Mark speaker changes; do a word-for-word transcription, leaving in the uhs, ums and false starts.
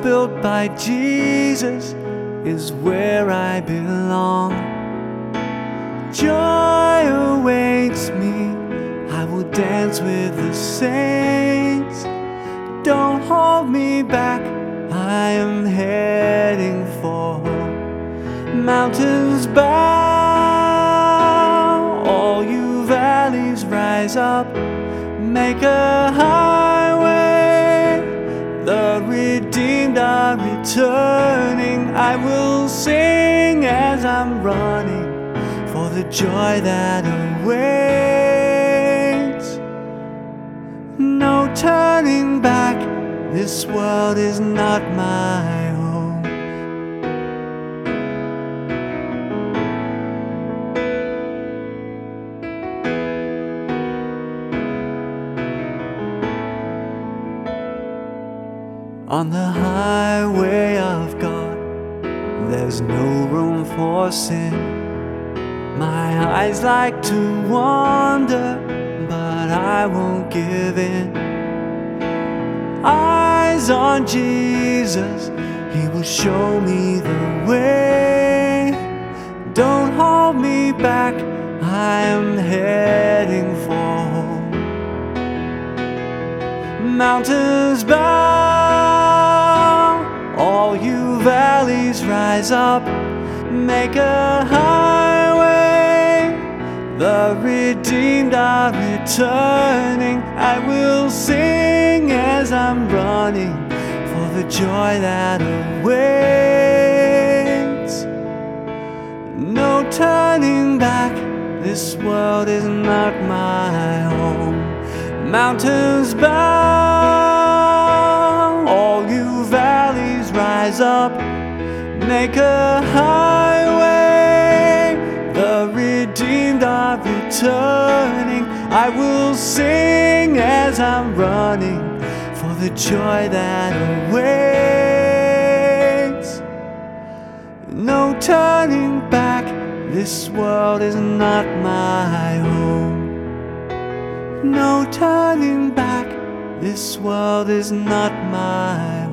Speaker 1: built by Jesus is where I belong. Joy awaits me, I will dance with the saints. Don't hold me back, I am heading for home. Mountains bow, all you valleys rise up. Make a highway, the redeemed are returning. I will sing as I'm running for the joy that awaits. No turning back, this world is not my home. On the highway of God, there's no room for sin. My eyes like to wander, but I won't give in. Eyes on Jesus, He will show me the way. Don't hold me back, I am heading for home. Mountains bow, all you valleys rise up. Make a highway, the redeemed are returning. I will sing as I'm running for the joy that awaits. No turning back, this world is not my home. Mountains bow, all you valleys rise up. Make a highway, the redeemed are returning. I will sing as I'm running for the joy that awaits. No turning back, this world is not my home. No turning back, this world is not my home.